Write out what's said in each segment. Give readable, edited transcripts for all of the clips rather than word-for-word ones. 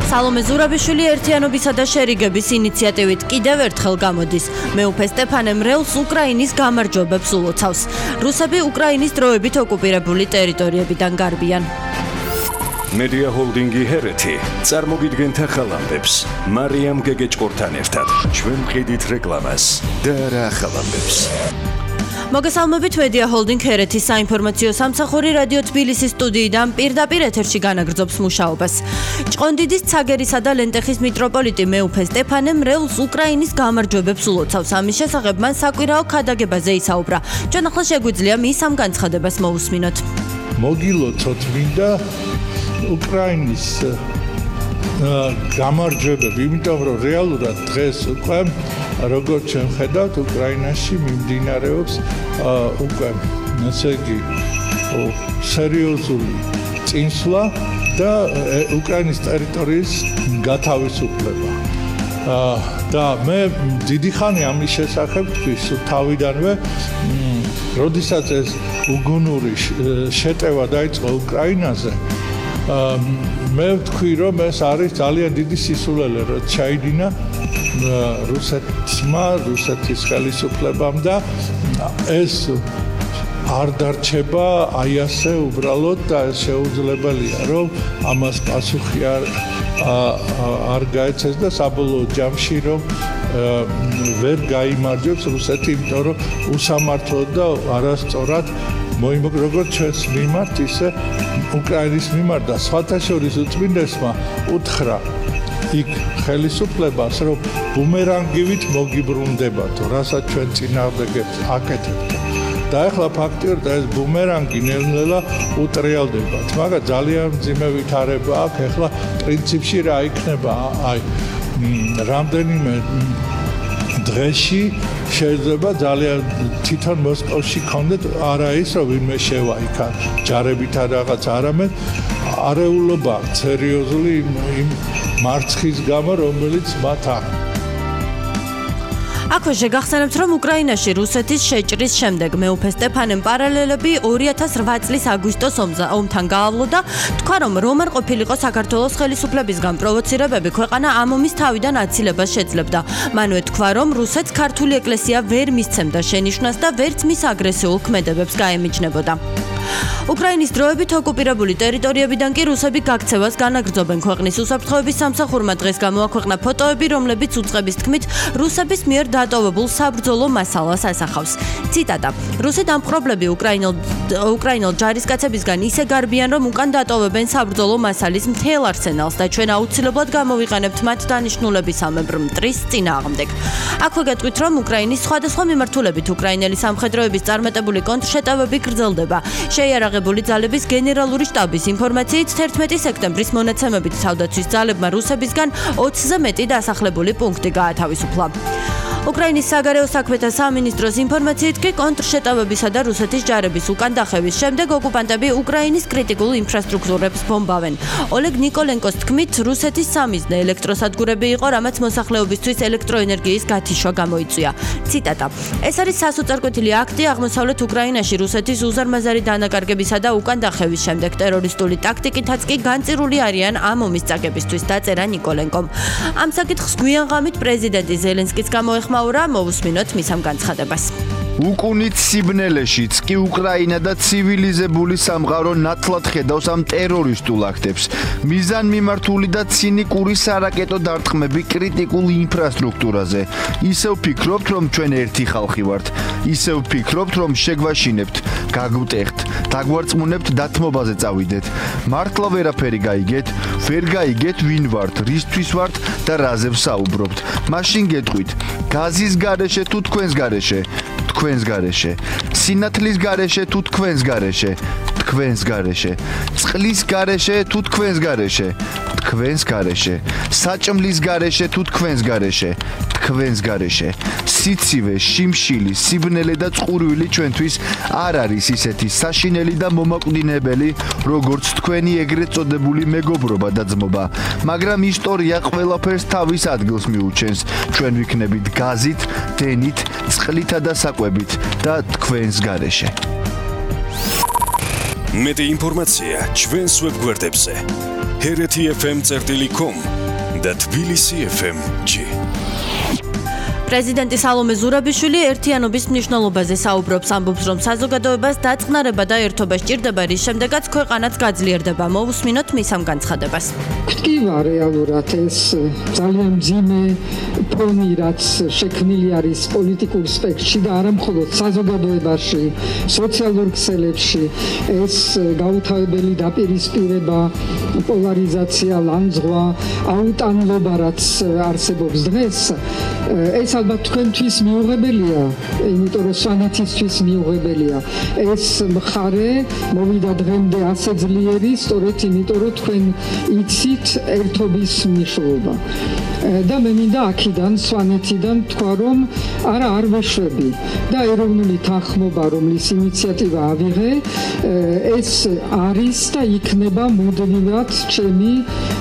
სალომე ზურაბიშვილი ერთიანობისა და შერიგების ინიციატივით კიდევ ერთხელ გამოდის. მეუფე სტეფანე მრევლს უკრაინის გამარჯვებებს ულოცავს. რუსები უკრაინის დროებით ოკუპირებული ტერიტორიებიდან გარბიან. მედია ჰოლდინგი ჰერეთი წარმოგიდგენთ ახალ ამბებს მარიამ გეგეჭკორთან ერთად. ჩვენ ვყიდით რეკლამას და რა ახალ ამბებს. მოგესალმებით მედია ჰოლდინგ ჰერეთის საინფორმაციო სამსახური რადიო თბილისის სტუდიიდან პირდაპირ ეთერში განაგრძობს მუშაობას. ჭყონდიდის ცაგერისა და ლენტეხის მიტროპოლიტი მეუფე სტეფანე მრევლს უკრაინის გამარჯვებებს ულოცავს. ამის შესახებ მან საკვირაო ქადაგებაზე ისაუბრა. ჩვენ ახლა შეგვიძლია მის ამ განცხადებას მოვუსმინოთ. მოგილოცოთ მინდა უკრაინის გამარჯვებები, იმიტომ რომ რეალურად დღეს უკვე როგორც ჩვენ ხედავთ, უკრაინაში მიმდინარეობს უკვე ესე იგი სერიოზული წინსვლა და უკრაინის ტერიტორიის გათავისუფლება. და მე დიდი ხანი ამის შესახებ თქვის თავიდანვე, როდესაც ეს უგუნური შეტევა დაიწყო უკრაინაზე, მე ვთქვი, რომ ეს არის ძალიან დიდი სისულელე, რომ ჩაიდინა რუსეთმა, რუსეთის ხელისუფლებამ და ეს არ დარჩება აი ასე უბრალოდ და შეუძლებელია, რომ ამას პასუხი არ გაეცეს და საბოლოო ჯამში რომ ვერ გაიმარჯვებს რუსეთი, იმიტომ რომ უსამართლოდ და არასწორად როგორც ჩვენს მიმართ, ისე უკრაინის მიმართ და სხვათა შორის უწმინდესმა უთხრა იქ ხელისუფლებას, რომ ბუმერანგივით მოგიბრუნდებათო, რასაც ჩვენ წინააღმდეგებს აკეთებთ. და ახლა ფაქტიურად ეს ბუმერანგი ნელ-ნელა უტრიალდებათ. მაგრამ ძალიან მძიმე ვითარება აქვს. ახლა პრინციპში რა იქნება? აი, რამდენიმე დღეში შეიძლება ძალიან თვითონ მოსკოვში კონდეთ არა ის რომ ვინმე შევა იქ ჯარებითა რაღაც არამედ არეულობა სერიოზული იმ მარცხის გამო რომელიც მათ აქვს. აქვე შეგახსენებთ, რომ უკრაინაში რუსეთის შეჭრის შემდეგ მეუფე სტეფანემ პარალელები 2008 წლის აგვისტოს ომთან გაავლო და თქვა, რომ რომარ ყოფილიყო საქართველოს ხელისუფლებისგან პროვოცირებები ქვეყანა ამ ომის თავიდან აცილებას შეძლებდა. მანვე თქვა, რომ რუსეთს ქართული ეკლესია ვერ მისცემდა შენიშვნას და ვერც მის აგრესიულ ქმედებებს გაემიჯნებოდა. უკრაინის დროებით ოკუპირებული ტერიტორიებიდან კი რუსები გაქცევას განაგრძობენ. ქვეყნის უსაფრთხოების სამსახურმა დღეს გამოაქვეყნა ფოტოები, რომლებიც უწყების თქმით რუსების მიერ დატოვებულ საბრძოლო მასალას ასახავს. ციტატა: რუსი დამპყრობლები უკრაინელ ჯარისკაცებისგან ისე გარბიან, რომ უკან დატოვებენ საბრძოლო მასალის მთელ არსენალს და ჩვენ აუცილებლად გამოვიყენებთ მათ დანიშნულებისამებრ მტრის წინააღმდეგ. აქვე გეტყვით, რომ უკრაინის სხვადასხვა მიმართულებით უკრაინელი სამხედროების წარმატებული კონტრშეტევები გრძელდება. შეიარაღებული ძალების გენერალური შტაბის ინფორმაციით 11 სექტემბრის მონაცემებით თავდაცვის ძალებმა რუსებისგან 20-ზე მეტი დასახლებული პუნქტი გაათავისუფლა. უკრაინის საგარეო საქმეთა სამინისტროს ინფორმაციით კი კონტრშეტევებისა და რუსეთის ჯარების უკან დახევის შემდეგ ოკუპანტები უკრაინის კრიტიკულ ინფრასტრუქტურებს ბომბავენ. ოლეგ ნიკოლენკოს თქმით, რუსეთის სამიზნე ელექტროსადგურები იყო, რამაც მოსახლეობისთვის ელექტროენერგიის გათიშვა გამოიწვია. ციტატა: ეს არის სასოწარკვეთილი აქტი აღმოსავლეთ უკრაინაში რუსეთის უზარმაზარი დანაკარგებისა და უკან დახევის შემდეგ ტერორისტული ტაქტიკითაც კი განწირული არიან ამ ომის წაგებისთვის, დაწერა ნიკოლენკომ. ამ საკითხს გვიან ღამით პრეზიდენტი ზელენსკიც გამოეხმაურა, მოვუსმინოთ მის ამ განცხადებას. უკუნით სიბნელეშიც კი უკრაინა და ცივილიზებული სამყარო ნათლად ხედავს ამ ტერორისტულ აქტებს. მიზანმიმართული და ცინიკური სარაკეტო დარტყმები კრიტიკულ ინფრასტრუქტურაზე. ისევ ფიქრობთ, რომ ჩვენ ერთი ხალხი ვართ. ისევ ფიქრობთ, რომ შეგვაშინებთ, გაგვტეხთ, დაგვარწმუნებთ დათმობაზე წავიდეთ. მართლა ვერაფერი გაიგეთ? ვერ გაიგეთ ვინ ვართ, რისთვის ვართ და რაზე ვსაუბრობთ. მაშინ გეტყვით, გაზის გარეშე თუ თქვენს გარეშე? თქვენს გარეშე. სინათლის გარეშე თუ თქვენს გარეშე? თქვენს გარეშე. წყლის გარეშე თუ თქვენს გარეშე? თქვენს გარეშე. საჭმლის გარეშე თუ თქვენს გარეშე? თქვენს გარეშე. სიცივე, შიმშილი, სიბნელე და წყურვილი ჩვენთვის არ არის ისეთი საშინელი და მომაკვდინებელი, როგორც თქვენი ეგრეთ წოდებული მეგობრობა და ძმობა, მაგრამ ისტორია ყველაფერს თავის ადგილს მიუჩენს. ჩვენ ვიქნებით გაზით, დენით, წყლითა და საკვებით და თქვენს გარეშე. მეტი ინფორმაცია ჩვენს ვებგვერდებზე. hereti.fm.com და თბილისი FM-G. პრეზიდენტი სალომე ზურაბიშვილი ერთიანობის მნიშვნელობაზე საუბრობს, ამბობს, რომ საზოგადოებას დაწყნარება და ერთობა სჭირდება, რის შემდეგაც ქვეყანაც გაძლიერდება. მოვუსმინოთ მის ამ განცხადებას. გვტკივა რეალურად ეს ძალიან მძიმე ფონი, რაც შექმნილი არის პოლიტიკურ სპექტრში და არა მხოლოდ საზოგადოებაში, სოციალურ ქსელებში, ეს გაუთავებელი დაპირისპირება, პოლარიზაცია, ლანძღვა, აუტანლობა, რაც არსებობს დღეს, ეს ალბათ თქვენთვის მიუღებელია, იმიტომ რომ სვანეთისთვის მიუღებელია. ეს მხარე მოვიდა დღემდე ასე ძლიერი, სწორედ იმიტომ რომ თქვენ იცით ერთობის მნიშვნელობა. და მე მინდა აქედან სვანეთიდან თქვა, რომ არ ვეშვები და ეროვნული თანხმობა, რომლის ინიციატივა ავიღე, ეს არის და იქნება მუდმივად ჩემი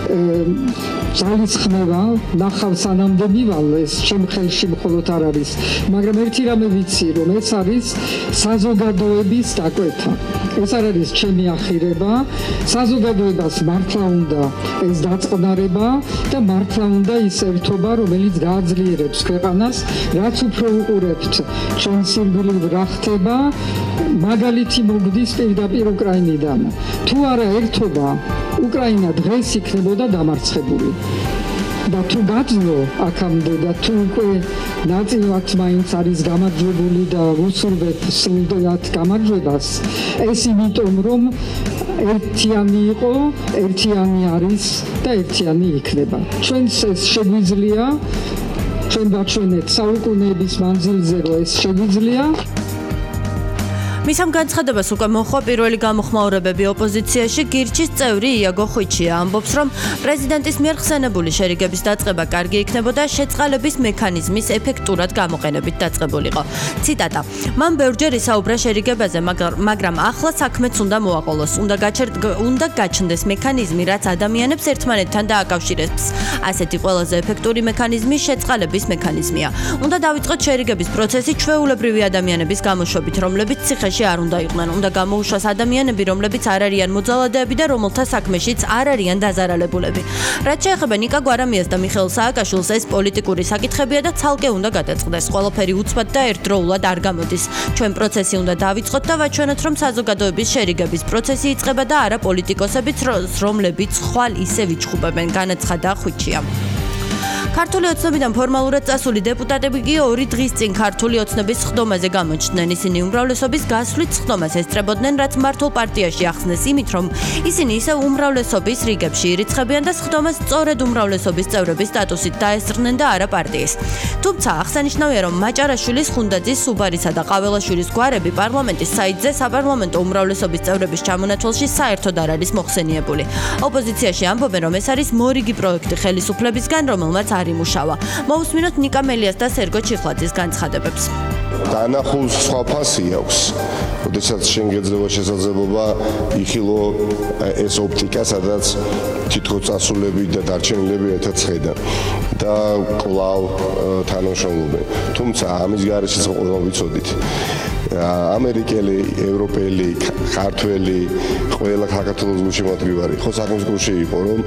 ძალისხმევა, ნახავ სანამდე მივალ, ეს ჩემ ხელში მხოლოდ არ არის, მაგრამ ერთი რამე ვიცი, რომ ეს არის საზოგადოების დაკვეთა. ეს არ არის ჩემი ახირება, საზოგადოებას მართლა უნდა ეს დაწყნარება და მართლა უნდა ის ერთობა, რომელიც გააძლიერებს ქვეყანას, რაც უფრო უყურებთ ჩვენ სიმბოლურ რა ხდება, მაგალითი მოგდის პირდაპირ უკრაინიდან. თუ არა ერთობა, უკრაინა დღეს იქნებოდა დამარცხებული. და თუ გაძლო აქამდე და თუ უკვე ნაწილად მაინც არის გამარჯვებული და უსურვებ სრულად გამარჯვებას, ეს იმიტომ რომ ერთიანი იყო, ერთიანი არის და ერთიანი იქნება. ჩვენს ეს შეგვიძლია, ჩვენ ვაჩვენეთ საუკუნეების მანძილზე, რომ ეს შეგვიძლია. მის ამ განცხადებას უკვე მოხვა პირველი გამოხმაურებები ოპოზიციაში. გირჩის წევრი იაგო ხვიჩია ამბობს, რომ პრეზიდენტის მიერ ხსენებული შერიგების დაწყება კარგი იქნებოდა შეწყალების მექანიზმის ეფექტურად გამოყენებით დაწყებულიყო. ციტატა: მან ბევრჯერ ისაუბრა შერიგებაზე, მაგრამ ახლა საქმეც უნდა მოაყოლოს. უნდა გაჩნდეს მექანიზმი, რაც ადამიანებს ერთმანეთთან დააკავშირებს. ასეთი ყველაზე ეფექტური მექანიზმი შეწყალების მექანიზმია. უნდა დავიწყოთ შერიგების პროცესი ჩვეულებრივი ადამიანების გამოშვებით, რომლებიც ციხეში არ უნდა იყვნენ. უნდა გამოუშვას ადამიანები, რომლებიც არ არიან მოძალადეები და რომელთა საქმეშიც არ არიან დაზარალებულები. რაც შეეხება ნიკა გვარამიას და მიხეილ სააკაშვილს, ეს პოლიტიკური საკითხებია და ცალკე უნდა გადაწყდეს. ყველაფერი უცბად და ერთდროულად არ გამოდის. ჩვენ პროცესი უნდა დავიწყოთ და ვაჩვენოთ, რომ საზოგადოების შერიგების პროცესი იწყება და არა პოლიტიკოსებიც, რომლებიც ხვალ ისე ვიჩხუბებენ, განაცხადა ხვიჩია. ქართული ოცნებიდან ფორმალურად წასული დეპუტატები კი 2 დღის წინ ქართული ოცნების სხდომაზე გამოჩნდნენ. ისინი უმრავლესობის გასვლით სხდომას ესწრებოდნენ, რაც მართულ პარტიაში ახსნეს იმით, რომ ისინი ისევ უმრავლესობის რიგებში ირიცხებიან და სხდომას სწორედ უმრავლესობის წევრების სტატუსით დაესწრნენ და არა პარტიის. თუმცა აღსანიშნავია, რომ მაჭარაშვილის, ხუნდაძის, სუბარისა და ყაველაშვილის გვარები პარლამენტის საიტზე საპარლამენტო უმრავლესობის წევრების ჩამონათვალში საერთოდ არ არის მოხსენიებული. ოპოზიციაში ამბობენ, რომ ეს არის მორიგი პროექტი ხელისუფლებისგან, რომელმაც არ იმუშავა. მოვუსმინოთ ნიკა მელიას და სერგო ჩიხლაძის განცხადებებს. დანახულს სხვა ფასი აქვს. როდესაც შენ გეძლევა შესაძლებლობა იხილო ეს ოპტიკა, სადაც თითქოს წასულები და დარჩენილები ერთად ხედან და კვლავ თანამშრომლობენ. თუმცა ამის გარეშეც ყველა ვიცოდით. ამერიკელი, ევროპელი, ქართველი, ყველა საქართველოს გულში მოთმევარი. ხო საქმის გულში იყო, რომ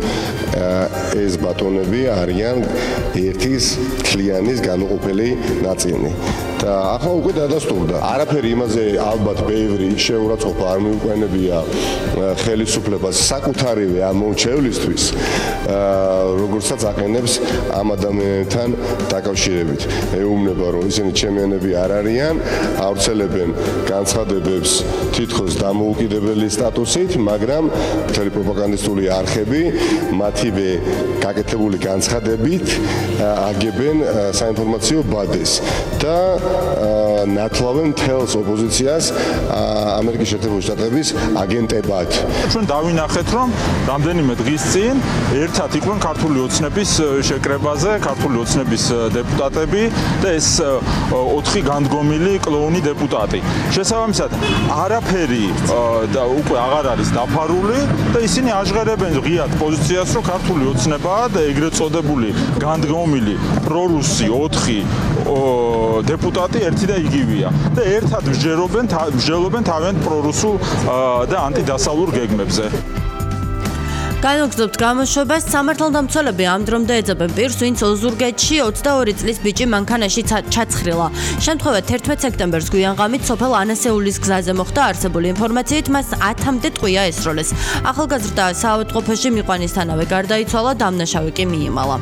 ეს ბატონები არიან ერთის თლიანის განუყოფელი ნაწილი. და ახლა უკვე დადასტურდა. არაფერი იმაზე ალბათ ბევრი შეურაცხყოფა არ მიუყენებია ხელისუფლებას საკუთარივე ამ მომჩევლისთვის, როგორცაც აყენებს ამ ადამიანებთან დაკავშირებით. ეუბნება, რომ ისინი ჩემიანები არ არიან, ავრცელებენ განცხადებებს თითქოს დამოუკიდებელი სტატუსით, მაგრამ მთელი პროპაგანდისტული არხები მათივე გაკეთებული განცხადებით აგებენ საინფორმაციო ბადეს და ნათლავენ მთელს ოპოზიციას ამერიკის შეერთებული შტატების აგენტებად. ჩვენ დავინახეთ, რომ რამდენიმე დღის წინ ერთად იყვნენ ქართული ოცნების შეკრებაზე, ქართული ოცნების დეპუტატები და ეს 4 განდგომილი კლოუნი დეპუტატი. შესაბამისად, არაფერი და უკვე აღარ არის დაფარული და ისინი აჟღერებენ ღიად პოზიციას, რომ ქართული ოცნებაა და ეგრეთ წოდებული განდგომილი პრორუსი 4 დეპუტატი ერთი და იგივეა და ერთად მსჯელობენ თავიანთ პრორუსულ და ანტიდასავლურ გეგმებზე. განვაგრძობთ გამოშვებას. სამართალდამცველები ამ დრომდე ეძებენ პირს, ვინც ოზურგეთში 22 წლის ბიჭი მანქანაში ჩაცხრილა. შემთხვევა 11 სექტემბერს გვიანღამით სოფელ ანასეულის გზაზე მოხდა. არსებული ინფორმაციით მას 10-მდე ტყვია ესროლეს. ახალგაზრდა საავადმყოფოში მიყვანისთანავე გარდაიცვალა, დამნაშავე კი მიიმალა.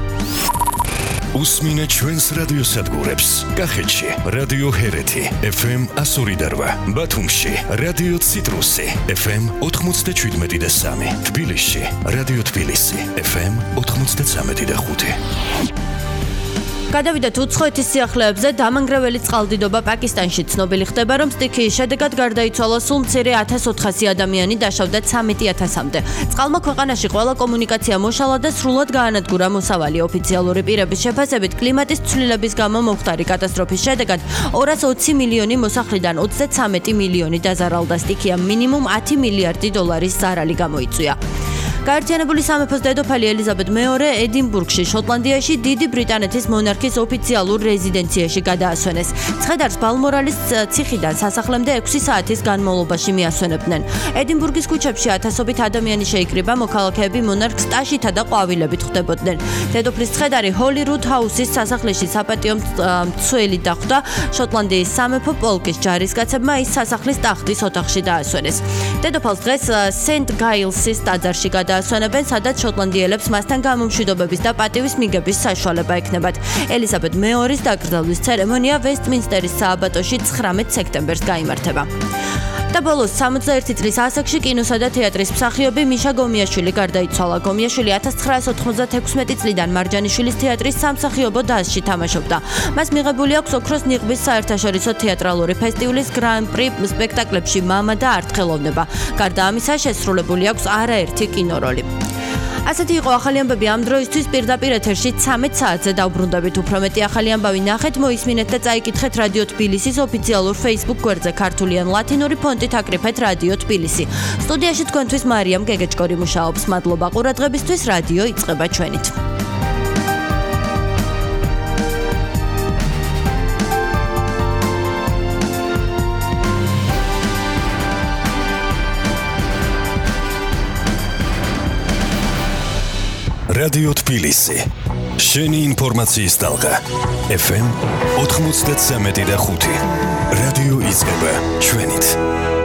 უსმინე ჩვენს რადიოსადგურებს. კახეთში რადიო ჰერეთი FM 102.8, ბათუმში რადიო ციტრუსი FM 97.3, თბილისში რადიო თბილისი FM 93.5. გადავიდეთ უცხოეთის სიახლეებზე. დამანგრეველი წყალდიდობა პაკისტანში ცნობილი ხდება, რომ სტიქიის შედეგად გარდაიცვალა სულ მცირე 1400 ადამიანი, დაშავდა 13,000-მდე. წყალმა ქვეყანაში ყველა კომუნიკაცია მოშალა და სრულად გაანადგურა მოსავალი. ოფიციალური პირების შეფასებით, კლიმატის ცვლილების გამო მომხდარი კატასტროფის შედეგად 220 მილიონი მოსახლიდან 33 მილიონი დაზარალდა. სტიქიამ მინიმუმ 10 მილიარდი დოლარის ზარალი გამოიწვია. გაერთიანებული სამეფოს დედოფალი ელიზაბეთ მეორე ედინბურგში, შოტლანდიაში დიდი ბრიტანეთის მონარქის ოფიციალურ რეზიდენციაში გადაასვენეს. ცხედარს ბალმორალის ციხიდან სასახლემდე 6 საათის განმავლობაში მიასვენებდნენ. ედინბურგის ქუჩებში ათასობით ადამიანი შეიკრიბა, მოქალაქეები მონარქს ტაშითა და ყვავილებით ხვდებოდნენ. დედოფლის ცხედარი ჰოლირუდ ჰაუსის სასახლეში საპატიო მცველი დახვდა. შოტლანდიის სამეფო პოლკის ჯარისკაცებმა ის სასახლის ტახტის ოთახში დაასვენეს. დედოფალს დღეს სენტ გაილსის ტაძარში ასვენებენ, სადაც შოტლანდიელებს მასთან გამომშვიდობების და პატივის მიგების საშუალება ექნებათ. ელიზაბეთ მეორის დაკრძალვის ცერემონია ვესტმინსტერის სააბატოში 19 სექტემბერს გაიმართება. და ბოლოს 61 წლის ასაკში კინოსა და თეატრის მსახიობი მიშა გომიაშვილი გარდაიცვალა. გომიაშვილი 1996 წლიდან მარჯანიშვილის თეატრის სამსახიობო დასში თამაშობდა. მას მიღებული აქვს ოქროს ნიღბის საერთაშორისო თეატრალური ფესტივალის გრან-პრი სპექტაკლებში მამა და არტ-ხელოვნება. გარდა ამისა, შესრულებული აქვს არაერთი კინოროლი. ასეთი იყო ახალი ამბები ამ დროისთვის. პირდაპირ ეთერში 13 საათზე დავბრუნდებით. უფრო მეტი ახალი ამბავი ნახეთ, მოისმინეთ და წაიკითხეთ რადიო თბილისის ოფიციალურ Facebook გვერდზე. ქართული ან ლათინური ფონტით აკრიფეთ რადიო თბილისი. სტუდიაში თქვენთვის მარიამ გეგეჭკორი მუშაობს. მადლობა ყურადღებისთვის. რადიო იწყება ჩვენით. რადიო თბილისი. შენი ინფორმაციის ტალღა. FM 93.5. რადიო იწყება ჩვენით.